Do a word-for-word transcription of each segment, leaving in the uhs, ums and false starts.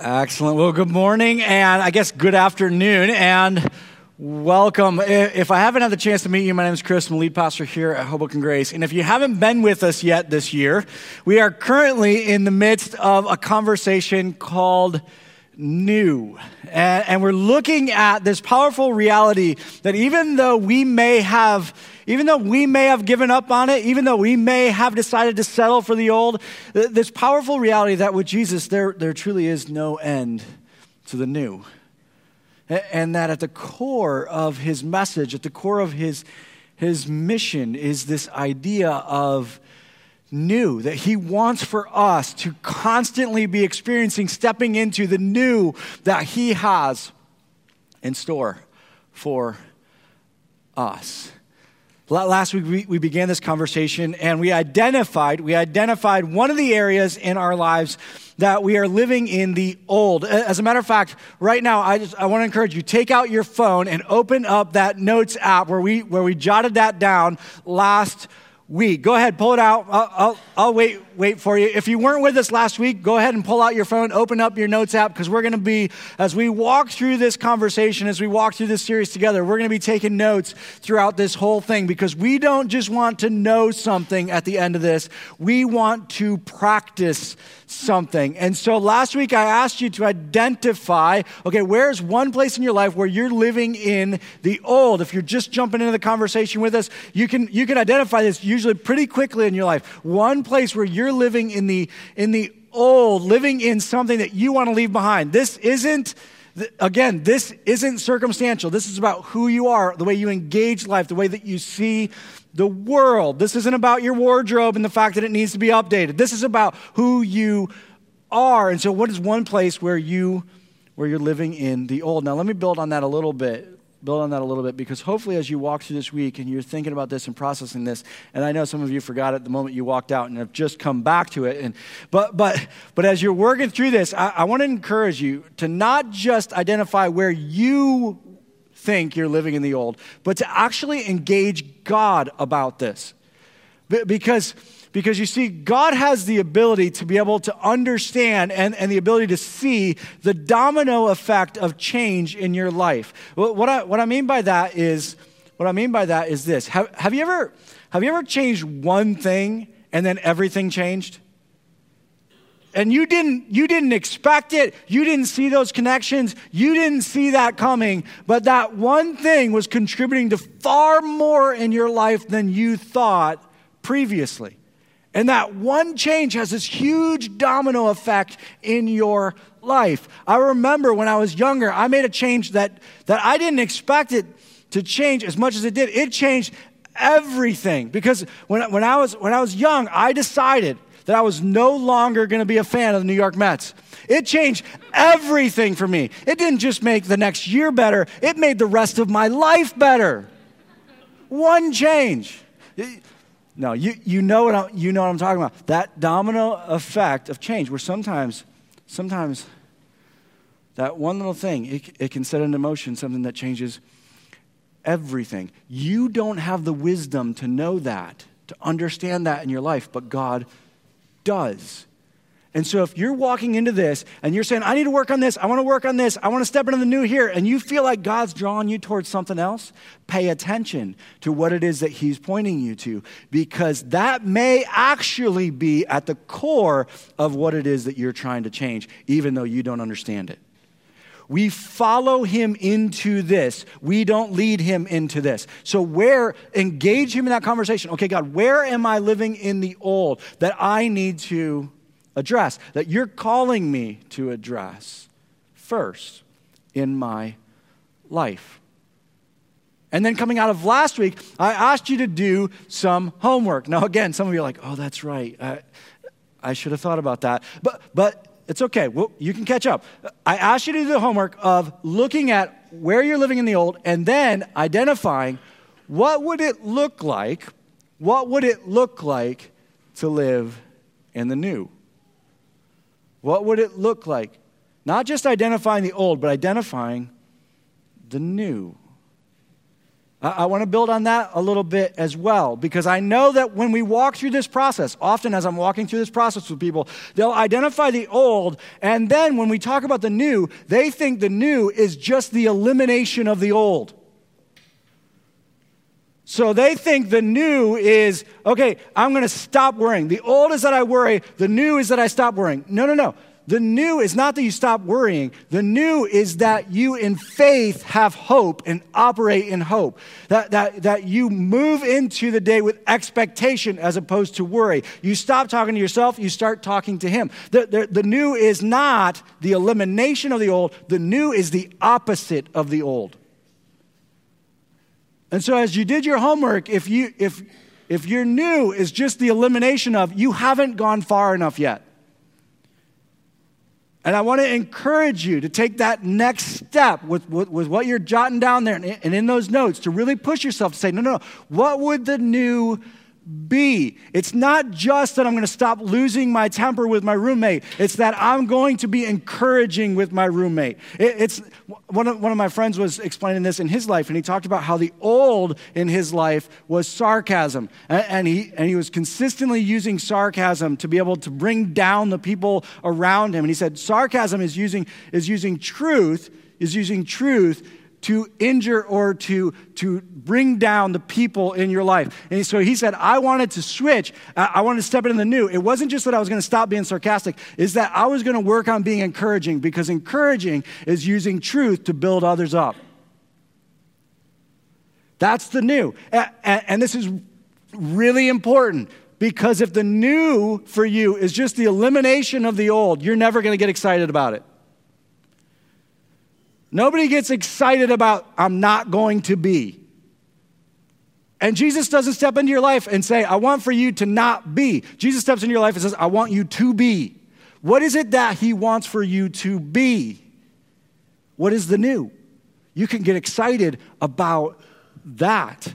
Excellent. Well, good morning, and I guess good afternoon, and welcome. If I haven't had the chance to meet you, my name is Chris. I'm the lead pastor here at Hoboken Grace. And if you haven't been with us yet this year, we are currently in the midst of a conversation called New. And, and we're looking at this powerful reality that even though we may have Even though we may have given up on it, even though we may have decided to settle for the old, this powerful reality that with Jesus, there, there truly is no end to the new. And that at the core of his message, at the core of his, his mission is this idea of new, that he wants for us to constantly be experiencing, stepping into the new that he has in store for us. Last week, we, we began this conversation, and we identified, we identified one of the areas in our lives that we are living in the old. As a matter of fact, right now, I just I want to encourage you, take out your phone and open up that notes app where we where we jotted that down last week. Go ahead, pull it out. I'll, I'll, I'll wait wait for you. If you weren't with us last week, go ahead and pull out your phone, open up your notes app, because we're going to be, as we walk through this conversation, as we walk through this series together, we're going to be taking notes throughout this whole thing, because we don't just want to know something at the end of this. We want to practice something. And so last week I asked you to identify, okay, where's one place in your life where you're living in the old? If you're just jumping into the conversation with us, you can you can identify this usually pretty quickly in your life. One place where you're living in the in the old, living in something that you want to leave behind. This isn't Again, this isn't circumstantial. This is about who you are, the way you engage life, the way that you see the world. This isn't about your wardrobe and the fact that it needs to be updated. This is about who you are. And so what is one place where you where you're living in the old? Now let me build on that a little bit. Build on that a little bit, because hopefully as you walk through this week and you're thinking about this and processing this, and I know some of you forgot it the moment you walked out and have just come back to it, and but but but as you're working through this, I, I want to encourage you to not just identify where you think you're living in the old, but to actually engage God about this. B- because Because you see, God has the ability to be able to understand and, and the ability to see the domino effect of change in your life. What I what I mean by that is what I mean by that is this. Have, have you ever have you ever changed one thing and then everything changed? And you didn't you didn't expect it. You didn't see those connections. You didn't see that coming. But that one thing was contributing to far more in your life than you thought previously. And that one change has this huge domino effect in your life. I remember when I was younger, I made a change that, that I didn't expect it to change as much as it did. It changed everything. Because when, when, I was, when I was young, I decided that I was no longer going to be a fan of the New York Mets. It changed everything for me. It didn't just make the next year better. It made the rest of my life better. One change. No, you, you know what I, you know what I'm talking about. That domino effect of change, where sometimes, sometimes that one little thing, it, it can set into motion something that changes everything. You don't have the wisdom to know that, to understand that in your life, but God does. And so if you're walking into this and you're saying, I need to work on this, I want to work on this, I want to step into the new here, and you feel like God's drawing you towards something else, pay attention to what it is that he's pointing you to, because that may actually be at the core of what it is that you're trying to change, even though you don't understand it. We follow him into this. We don't lead him into this. So where, engage him in that conversation. Okay, God, where am I living in the old that I need to address, that you're calling me to address first in my life? And then coming out of last week, I asked you to do some homework. Now again, some of you are like, oh, that's right. I, I should have thought about that. But but it's okay. Well, you can catch up. I asked you to do the homework of looking at where you're living in the old and then identifying what would it look like, what would it look like to live in the new? What would it look like? Not just identifying the old, but identifying the new. I, I want to build on that a little bit as well, because I know that when we walk through this process, often as I'm walking through this process with people, they'll identify the old, and then when we talk about the new, they think the new is just the elimination of the old. So they think the new is, okay, I'm going to stop worrying. The old is that I worry. The new is that I stop worrying. No, no, no. The new is not that you stop worrying. The new is that you in faith have hope and operate in hope. That, that, that you move into the day with expectation as opposed to worry. You stop talking to yourself. You start talking to him. The, the, the new is not the elimination of the old. The new is the opposite of the old. And so as you did your homework, if you if if your new is just the elimination of, you haven't gone far enough yet. And I want to encourage you to take that next step with, with, with what you're jotting down there and, and in those notes to really push yourself to say, no, no, no, what would the new be? It's not just that I'm going to stop losing my temper with my roommate. It's that I'm going to be encouraging with my roommate. It, it's one of, one of my friends was explaining this in his life, and he talked about how the old in his life was sarcasm. And, and, he, and he was consistently using sarcasm to be able to bring down the people around him. And he said sarcasm is using, is using truth, is using truth to injure or to, to bring down the people in your life. And so he said, I wanted to switch. I wanted to step into the new. It wasn't just that I was going to stop being sarcastic. It's that I was going to work on being encouraging, because encouraging is using truth to build others up. That's the new. And this is really important, because if the new for you is just the elimination of the old, you're never going to get excited about it. Nobody gets excited about, I'm not going to be. And Jesus doesn't step into your life and say, I want for you to not be. Jesus steps into your life and says, I want you to be. What is it that he wants for you to be? What is the new? You can get excited about that.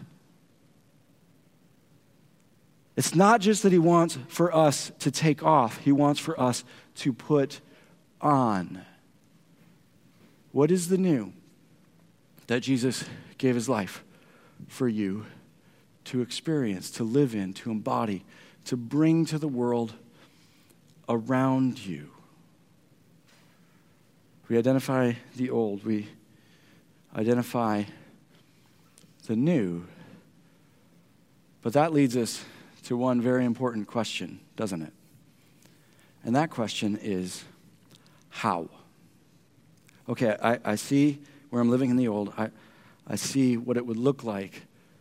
It's not just that he wants for us to take off. He wants for us to put on. What is the new that Jesus gave his life for you to experience, to live in, to embody, to bring to the world around you? We identify the old. We identify the new. But that leads us to one very important question, doesn't it? And that question is, how? Okay, I, I see where I'm living in the old. I, I see what it would look like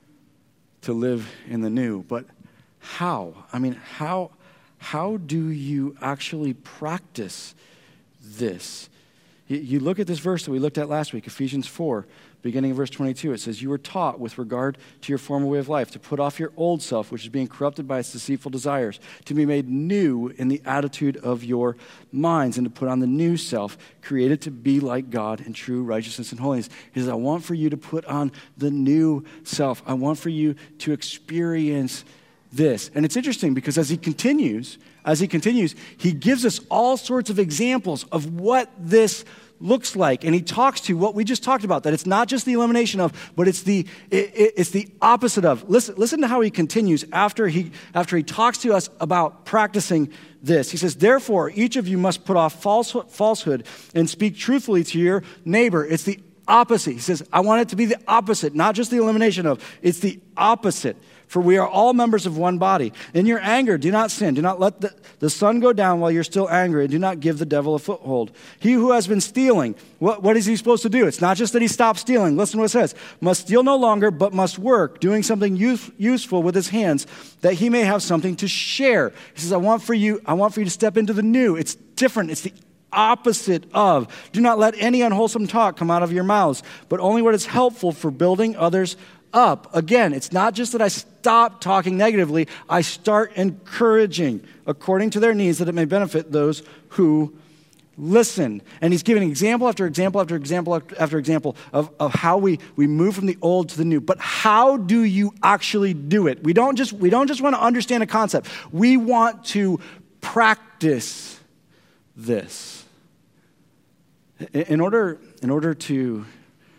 to live in the new. But how? I mean, how, how do you actually practice this? You, you look at this verse that we looked at last week, Ephesians four, beginning of verse twenty-two. It says, you were taught with regard to your former way of life to put off your old self, which is being corrupted by its deceitful desires, to be made new in the attitude of your minds, and to put on the new self, created to be like God in true righteousness and holiness. He says, I want for you to put on the new self. I want for you to experience this. And it's interesting because as he continues, as he continues, he gives us all sorts of examples of what this looks like. And he talks to what we just talked about, that it's not just the elimination of, but it's the it, it, it's the opposite of. Listen, listen to how he continues after he after he talks to us about practicing this. He says, therefore, each of you must put off false, falsehood and speak truthfully to your neighbor. It's the opposite. He says, I want it to be the opposite, not just the elimination of. It's the opposite. For we are all members of one body. In your anger, do not sin. Do not let the, the sun go down while you're still angry, and do not give the devil a foothold. He who has been stealing, what, what is he supposed to do? It's not just that he stopped stealing. Listen to what it says. Must steal no longer, but must work, doing something use, useful with his hands, that he may have something to share. He says, I want for you, I want for you to step into the new. It's different. It's the opposite of. Do not let any unwholesome talk come out of your mouths, but only what is helpful for building others up. Again, it's not just that I stop talking negatively, I start encouraging according to their needs, that it may benefit those who listen. And he's giving example after example after example after, after example of, of how we, we move from the old to the new. But how do you actually do it? We don't just we don't just want to understand a concept. We want to practice this. In order, in order to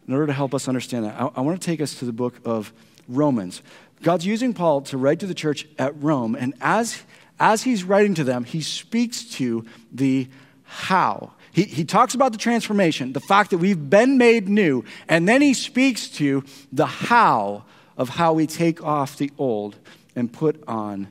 in order to help us understand that, I, I want to take us to the book of Romans. God's using Paul to write to the church at Rome, and as, as he's writing to them, he speaks to the how. He, he talks about the transformation, the fact that we've been made new, and then he speaks to the how of how we take off the old and put on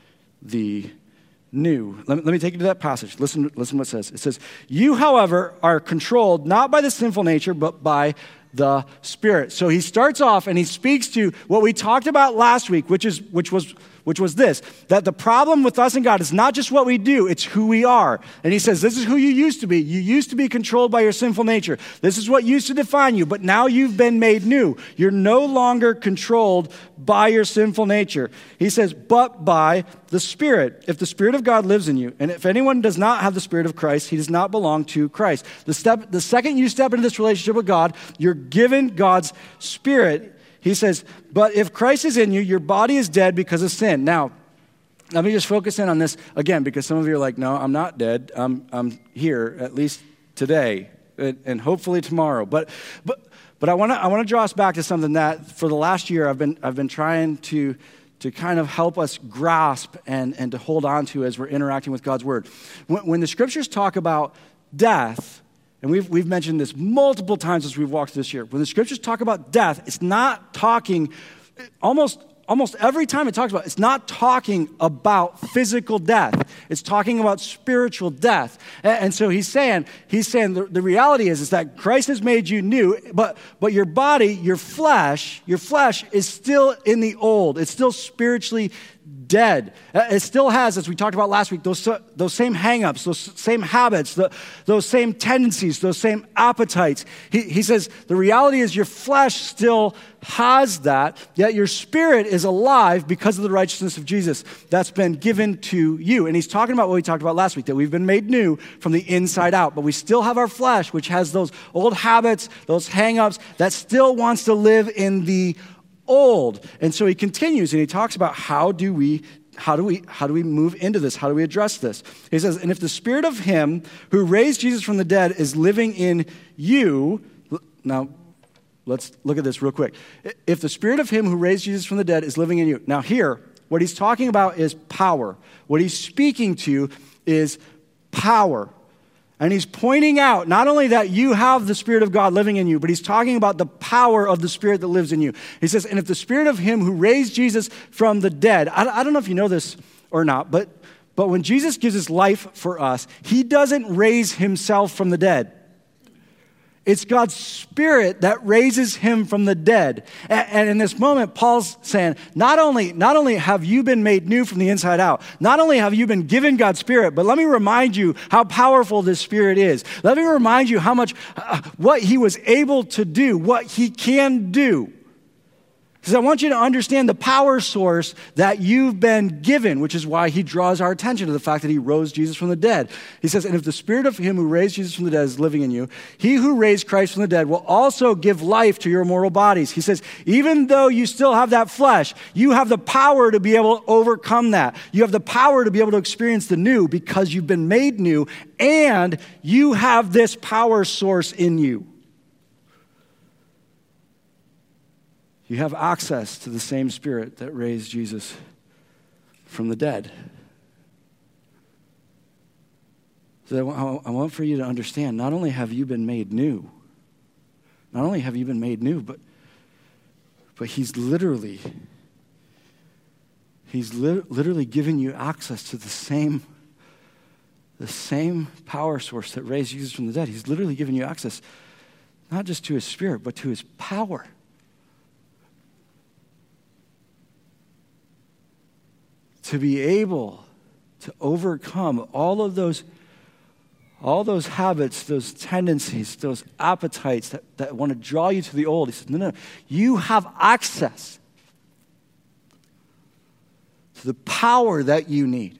the new. Let me, let me take you to that passage. Listen, listen what it says. It says, you, however, are controlled not by the sinful nature, but by the Spirit. So he starts off and he speaks to what we talked about last week, which is which was which was this, that the problem with us and God is not just what we do, it's who we are. And he says, this is who you used to be. You used to be controlled by your sinful nature. This is what used to define you, but now you've been made new. You're no longer controlled by your sinful nature. He says, but by the Spirit. If the Spirit of God lives in you, and if anyone does not have the Spirit of Christ, he does not belong to Christ. The step, the second you step into this relationship with God, you're given God's Spirit. He says, but if Christ is in you, your body is dead because of sin. Now, let me just focus in on this again, because some of you are like, no, I'm not dead. I'm I'm here, at least today, and, and hopefully tomorrow. But but but I want to I want to draw us back to something that for the last year I've been I've been trying to to kind of help us grasp and, and to hold on to as we're interacting with God's word. When, when the scriptures talk about death, and we've, we've mentioned this multiple times as we've walked this year. When the scriptures talk about death, it's not talking, almost, almost every time it talks about it, it's not talking about physical death. It's talking about spiritual death. And, and so he's saying, he's saying the, the reality is, is that Christ has made you new, but, but your body, your flesh, your flesh is still in the old. It's still spiritually dead. It still has, as we talked about last week, those, those same hang-ups, those same habits, the, those same tendencies, those same appetites. He, he says, the reality is your flesh still has that, yet your spirit is alive because of the righteousness of Jesus that's been given to you. And he's talking about what we talked about last week, that we've been made new from the inside out, but we still have our flesh, which has those old habits, those hang-ups, that still wants to live in the old. And so he continues and he talks about how do we how do we how do we move into this? How do we address this? He says, and if the Spirit of him who raised Jesus from the dead is living in you, now let's look at this real quick. If the Spirit of him who raised Jesus from the dead is living in you. Now here, what he's talking about is power. What he's speaking to is power. And he's pointing out not only that you have the Spirit of God living in you, but he's talking about the power of the Spirit that lives in you. He says, and if the Spirit of him who raised Jesus from the dead, I, I don't know if you know this or not, but, but when Jesus gives his life for us, he doesn't raise himself from the dead. It's God's Spirit that raises him from the dead. And, and in this moment, Paul's saying, not only, not only have you been made new from the inside out, not only have you been given God's Spirit, but let me remind you how powerful this Spirit is. Let me remind you how much, uh, what he was able to do, what he can do. Because I want you to understand the power source that you've been given, which is why he draws our attention to the fact that he rose Jesus from the dead. He says, and if the Spirit of him who raised Jesus from the dead is living in you, he who raised Christ from the dead will also give life to your mortal bodies. He says, even though you still have that flesh, you have the power to be able to overcome that. You have the power to be able to experience the new because you've been made new and you have this power source in you. You have access to the same Spirit that raised Jesus from the dead. So I want for you to understand, not only have you been made new, not only have you been made new, but, but he's literally, he's li- literally given you access to the same, the same power source that raised Jesus from the dead. He's literally given you access, not just to his Spirit, but to his power. To be able to overcome all of those, all those habits, those tendencies, those appetites that, that want to draw you to the old. He says, no, no, you have access to the power that you need.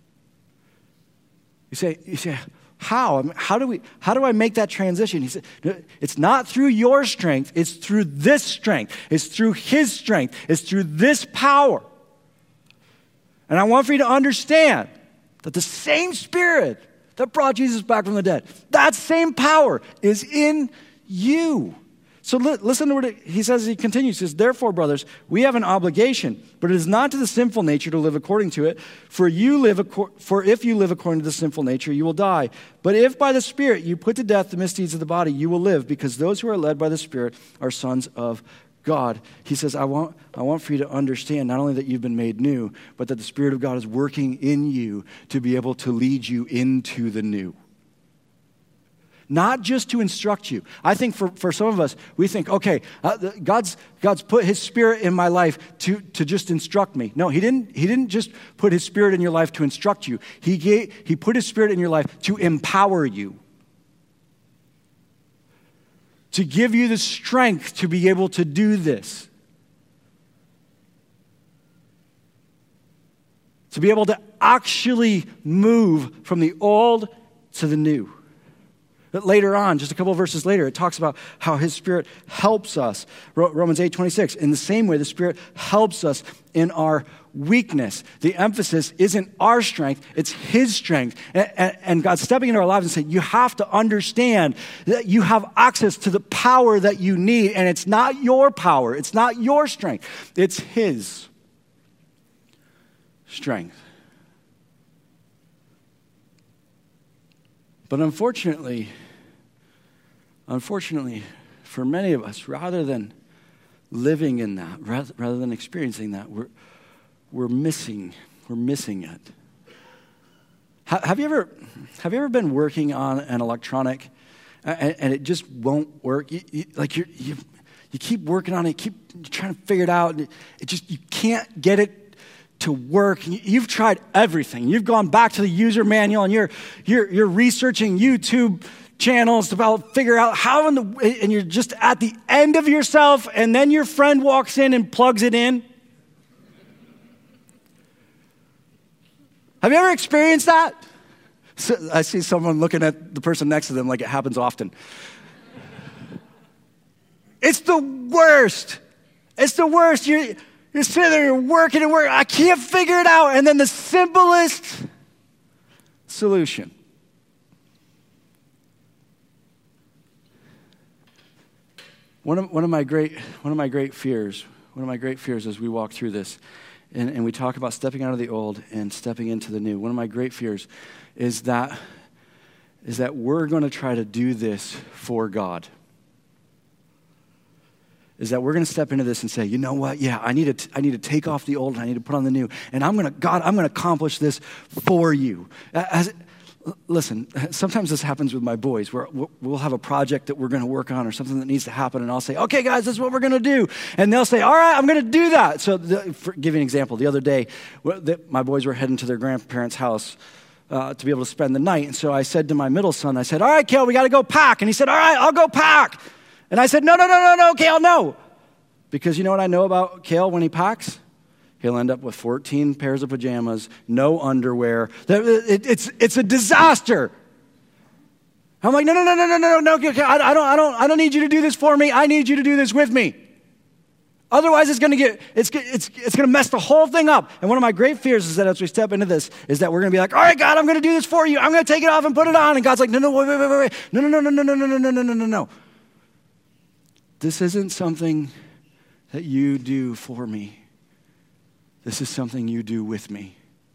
You say, you say, how? I mean, how do we? How do I make that transition? He said, no, it's not through your strength. It's through this strength. It's through his strength. It's through this power. And I want for you to understand that the same Spirit that brought Jesus back from the dead, that same power is in you. So li- listen to what it, he says. He continues, he says, therefore, brothers, we have an obligation, but it is not to the sinful nature to live according to it. For you live, acor- for if you live according to the sinful nature, you will die. But if by the Spirit you put to death the misdeeds of the body, you will live, because those who are led by the Spirit are sons of God. He says, I want, I want for you to understand not only that you've been made new, but that the Spirit of God is working in you to be able to lead you into the new. Not just to instruct you. I think for, for some of us, we think, okay, uh, God's God's put his Spirit in my life to, to just instruct me. No, he didn't, he didn't just put his Spirit in your life to instruct you. He gave, he put his Spirit in your life to empower you. To give you the strength to be able to do this. To be able to actually move from the old to the new. But later on, just a couple of verses later, it talks about how his Spirit helps us. Romans eight twenty-six, in the same way, the Spirit helps us in our weakness. The emphasis isn't our strength, it's his strength. And God's stepping into our lives and saying, you have to understand that you have access to the power that you need, and it's not your power, it's not your strength, it's his strength. But unfortunately, unfortunately, for many of us, rather than living in that, rather, rather than experiencing that, we're we're missing, we're missing it. Ha, have you ever, have you ever been working on an electronic and, and it just won't work? You, you, like you you you keep working on it, keep trying to figure it out, and it, it just you can't get it to work. You've tried everything. You've gone back to the user manual and you're you're you're researching YouTube channels to about figure out how in the and you're just at the end of yourself, and then your friend walks in and plugs it in. Have you ever experienced that? So I see someone looking at the person next to them like it happens often. It's the worst. It's the worst. You're You're sitting there, you're working and working. I can't figure it out. And then the simplest solution. One of, one of my great, one of my great fears, one of my great fears as we walk through this, and, and we talk about stepping out of the old and stepping into the new. One of my great fears is that, is that we're going to try to do this for God. Is that we're going to step into this and say, you know what? Yeah, I need to, I need to take off the old and I need to put on the new. And I'm going to, God, I'm going to accomplish this for you. As, listen, sometimes this happens with my boys where we'll have a project that we're going to work on or something that needs to happen. And I'll say, okay, guys, this is what we're going to do. And they'll say, all right, I'm going to do that. So the, for, give you an example. The other day, my boys were heading to their grandparents' house uh, to be able to spend the night. And so I said to my middle son, I said, all right, Kale, we got to go pack. And he said, all right, I'll go pack. And I said, no, no, no, no, no, Kale, no. Because you know what I know about Kale when he packs? He'll end up with fourteen pairs of pajamas, no underwear. It's, it's a disaster. I'm like, no, no, no, no, no, no, no, no, I don't, I don't, I don't need you to do this for me. I need you to do this with me. Otherwise, it's going to get, it's, it's, it's going to mess the whole thing up. And one of my great fears is that as we step into this, is that we're going to be like, all right, God, I'm going to do this for you. I'm going to take it off and put it on. And God's like, no, no, wait, wait, wait, wait. No, no, no, no, no, no, no, no, no, no, no, no. This isn't something that you do for me. This is something you do with me.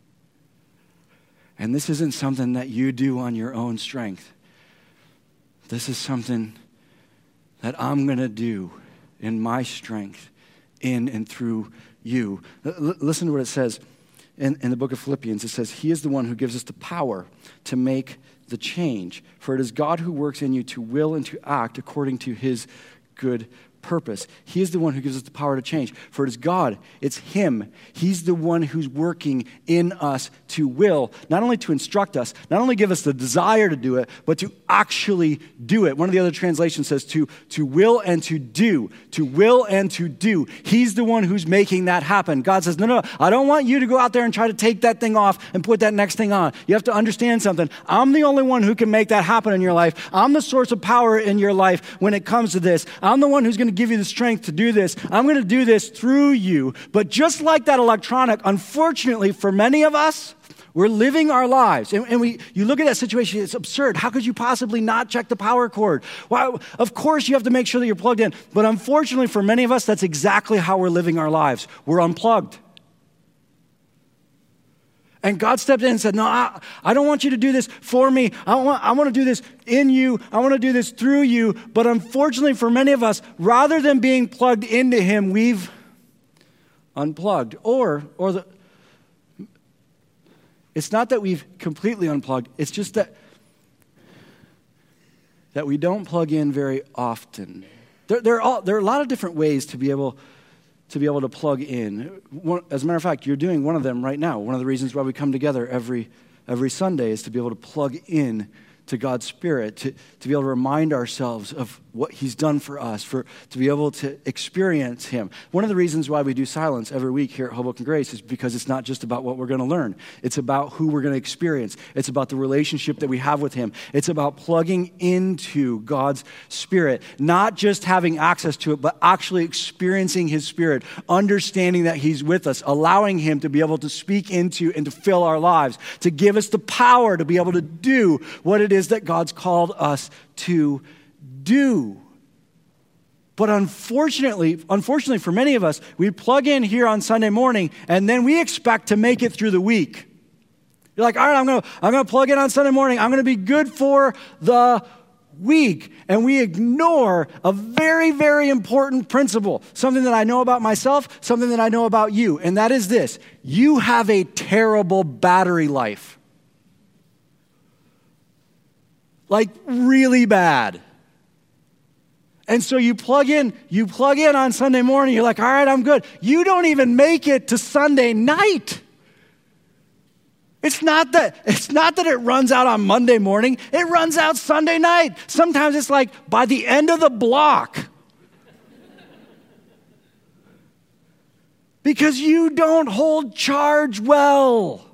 And this isn't something that you do on your own strength. This is something that I'm going to do in my strength, in and through you. L- listen to what it says in, in the book of Philippians. It says, he is the one who gives us the power to make the change. For it is God who works in you to will and to act according to his good purpose. He is the one who gives us the power to change. For it is God, it's him. He's the one who's working in us to will, not only to instruct us, not only give us the desire to do it, but to actually do it. One of the other translations says to, to will and to do, to will and to do. He's the one who's making that happen. God says, no, no, I don't want you to go out there and try to take that thing off and put that next thing on. You have to understand something. I'm the only one who can make that happen in your life. I'm the source of power in your life when it comes to this. I'm the one who's going to give you the strength to do this. I'm going to do this through you. But just like that electronic, unfortunately for many of us, We're living our lives. And, and we, you look at that situation, it's absurd. How could you possibly not check the power cord? Well, of course you have to make sure that you're plugged in. But unfortunately for many of us, that's exactly how we're living our lives. We're unplugged. And God stepped in and said, no, I, I don't want you to do this for me. I want, I want to do this in you. I want to do this through you. But unfortunately for many of us, rather than being plugged into him, we've unplugged. Or, or the, it's not that we've completely unplugged. It's just that, that we don't plug in very often. There, there, are all, there are a lot of different ways to be able to be able to plug in. One, as a matter of fact, you're doing one of them right now. One of the reasons why we come together every every Sunday is to be able to plug in to God's Spirit, to, to be able to remind ourselves of what he's done for us, for to be able to experience him. One of the reasons why we do silence every week here at Hoboken Grace is because it's not just about what we're going to learn. It's about who we're going to experience. It's about the relationship that we have with him. It's about plugging into God's Spirit, not just having access to it, but actually experiencing his Spirit, understanding that he's with us, allowing him to be able to speak into and to fill our lives, to give us the power to be able to do what it is that God's called us to do. But unfortunately, unfortunately for many of us, we plug in here on Sunday morning and then we expect to make it through the week. You're like, all right, I'm going to I'm going to plug in on Sunday morning. I'm going to be good for the week. And we ignore a very, very important principle, something that I know about myself, something that I know about you, and that is this: you have a terrible battery life. Like really bad. And so you plug in, you plug in on Sunday morning, you're like, all right, I'm good. You don't even make it to Sunday night. It's not that, it's not that it runs out on Monday morning, it runs out Sunday night. Sometimes it's like by the end of the block. Because you don't hold charge well.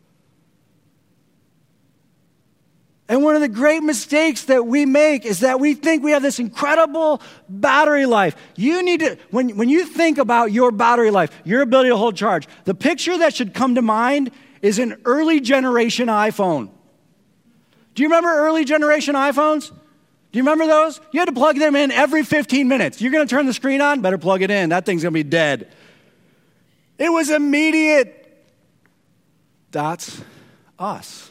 And one of the great mistakes that we make is that we think we have this incredible battery life. You need to, when, when you think about your battery life, your ability to hold charge, the picture that should come to mind is an early generation iPhone. Do you remember early generation iPhones? Do you remember those? You had to plug them in every fifteen minutes. You're going to turn the screen on? Better plug it in. That thing's going to be dead. It was immediate. That's us.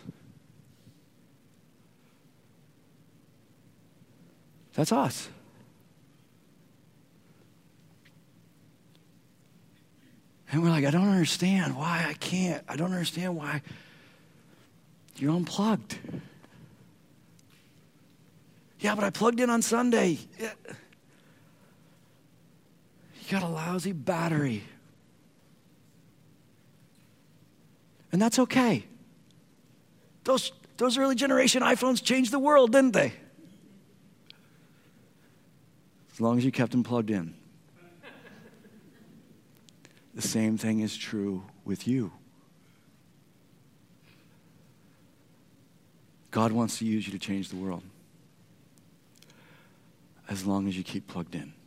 That's us. And we're like, I don't understand why I can't. I don't understand why you're unplugged. Yeah, but I plugged in on Sunday. Yeah. You got a lousy battery. And that's okay. Those, those early generation iPhones changed the world, didn't they? As long as you kept them plugged in. The same thing is true with you. God wants to use you to change the world. As long as you keep plugged in.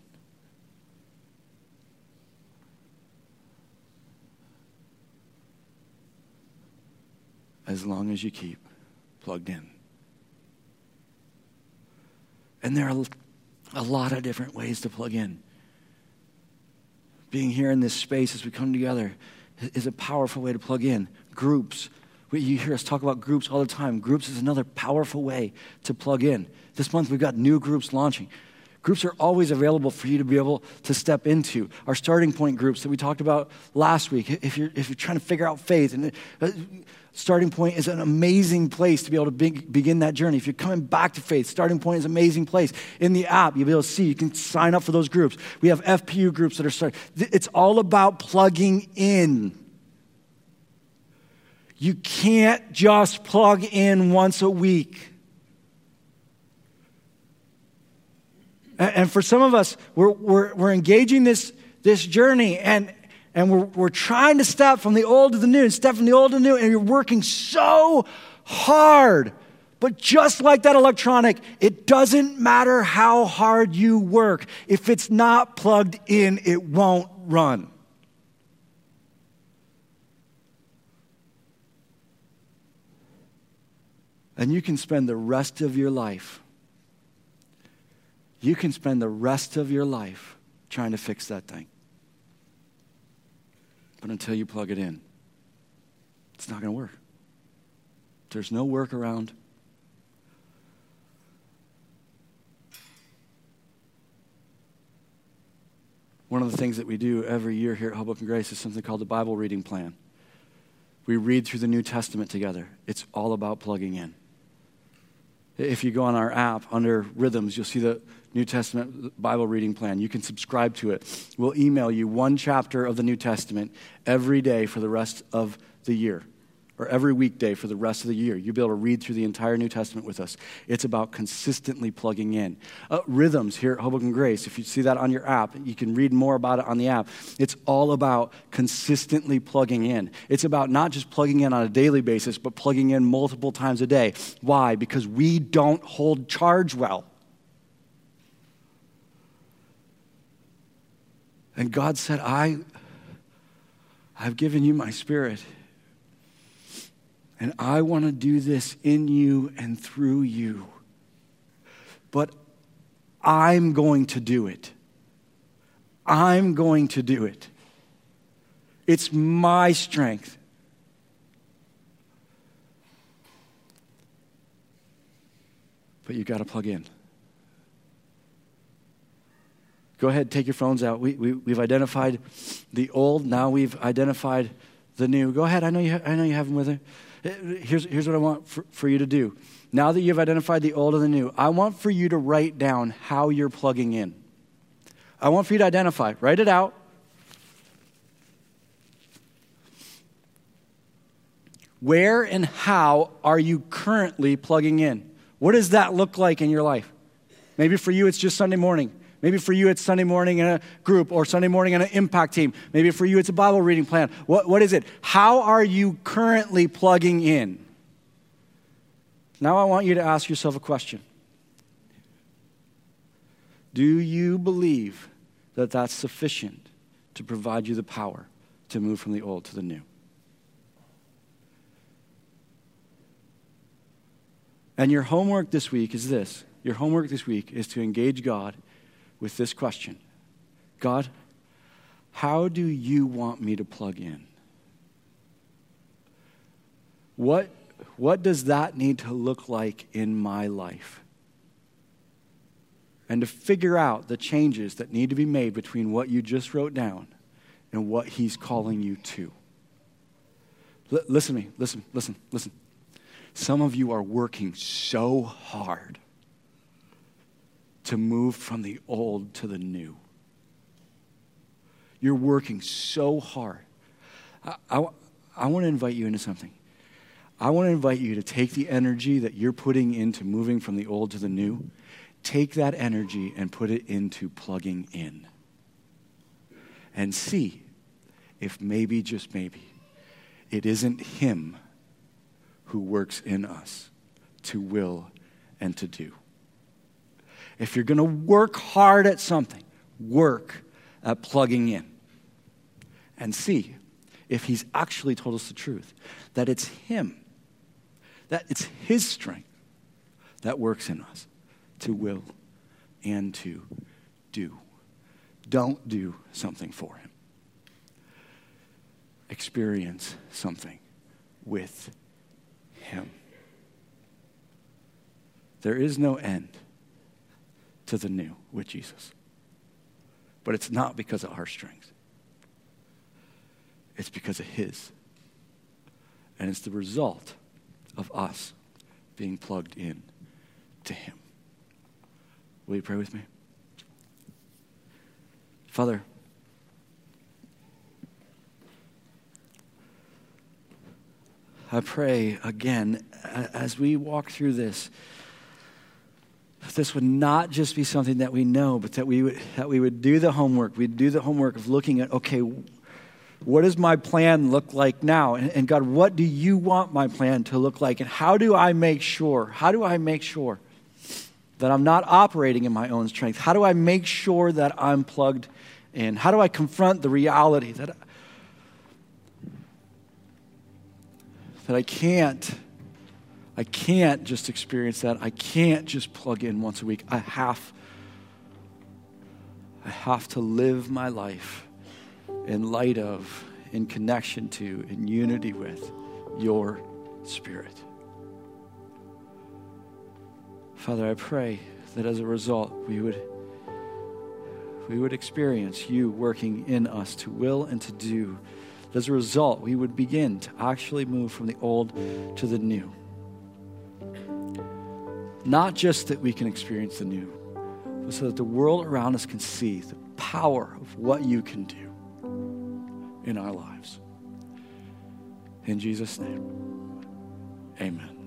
As long as you keep plugged in. And there are a lot of different ways to plug in. Being here in this space as we come together is a powerful way to plug in. Groups. We, you hear us talk about groups all the time. Groups is another powerful way to plug in. This month we've got new groups launching. Groups are always available for you to be able to step into. Our starting point groups that we talked about last week. If you're if you're trying to figure out faith, and uh, starting point is an amazing place to be able to be, begin that journey. If you're coming back to faith, starting point is an amazing place. In the app, you'll be able to see. You can sign up for those groups. We have F P U groups that are starting. It's all about plugging in. You can't just plug in once a week. And for some of us, we're, we're, we're engaging this, this journey, and, and we're, we're trying to step from the old to the new, and step from the old to the new, and you're working so hard. But just like that electronic, it doesn't matter how hard you work. If it's not plugged in, it won't run. And you can spend the rest of your life, you can spend the rest of your life trying to fix that thing. But until you plug it in, it's not going to work. There's no workaround. One of the things that we do every year here at Hoboken Grace is something called the Bible reading plan. We read through the New Testament together. It's all about plugging in. If you go on our app under Rhythms, you'll see the New Testament Bible reading plan. You can subscribe to it. We'll email you one chapter of the New Testament every day for the rest of the year, or every weekday for the rest of the year. You'll be able to read through the entire New Testament with us. It's about consistently plugging in. Uh, Rhythms here at Hoboken Grace, if you see that on your app, you can read more about it on the app. It's all about consistently plugging in. It's about not just plugging in on a daily basis, but plugging in multiple times a day. Why? Because we don't hold charge well. And God said, I, I've given you my Spirit. And I want to do this in you and through you. But I'm going to do it. I'm going to do it. It's my strength. But you've got to plug in. Go ahead, take your phones out. We, we, we've identified the old. Now we've identified the new. Go ahead. I know you, ha- I know you have them with you. Here's, here's what I want for, for you to do. Now that you've identified the old and the new, I want for you to write down how you're plugging in. I want for you to identify. Write it out. Where and how are you currently plugging in? What does that look like in your life? Maybe for you it's just Sunday morning. Maybe for you it's Sunday morning in a group or Sunday morning in an impact team. Maybe for you it's a Bible reading plan. What, what is it? How are you currently plugging in? Now I want you to ask yourself a question. Do you believe that that's sufficient to provide you the power to move from the old to the new? And your homework this week is this. Your homework this week is to engage God with this question. God, how do you want me to plug in? What, what does that need to look like in my life? And to figure out the changes that need to be made between what you just wrote down and what he's calling you to. L- listen to me. Listen, listen, listen. Some of you are working so hard to move from the old to the new. You're working so hard. I, I, I want to invite you into something. I want to invite you to take the energy that you're putting into moving from the old to the new, take that energy and put it into plugging in. And see if maybe, just maybe, it isn't him who works in us to will and to do. If you're going to work hard at something, work at plugging in. And see if he's actually told us the truth, that it's him, that it's his strength that works in us to will and to do. Don't do something for him. Experience something with him. There is no end to the new with Jesus. But it's not because of our strength. It's because of his. And it's the result of us being plugged in to him. Will you pray with me? Father, I pray again, as we walk through this, that this would not just be something that we know, but that we would, that we would do the homework. We'd do the homework of looking at, okay, what does my plan look like now? And, and God, what do you want my plan to look like? And how do I make sure, how do I make sure that I'm not operating in my own strength? How do I make sure that I'm plugged in? How do I confront the reality that, that I can't, I can't just experience that. I can't just plug in once a week. I have, I have to live my life in light of, in connection to, in unity with your Spirit. Father, I pray that as a result, we would, we would experience you working in us to will and to do. As a result, we would begin to actually move from the old to the new. Not just that we can experience the new, but so that the world around us can see the power of what you can do in our lives. In Jesus' name, amen.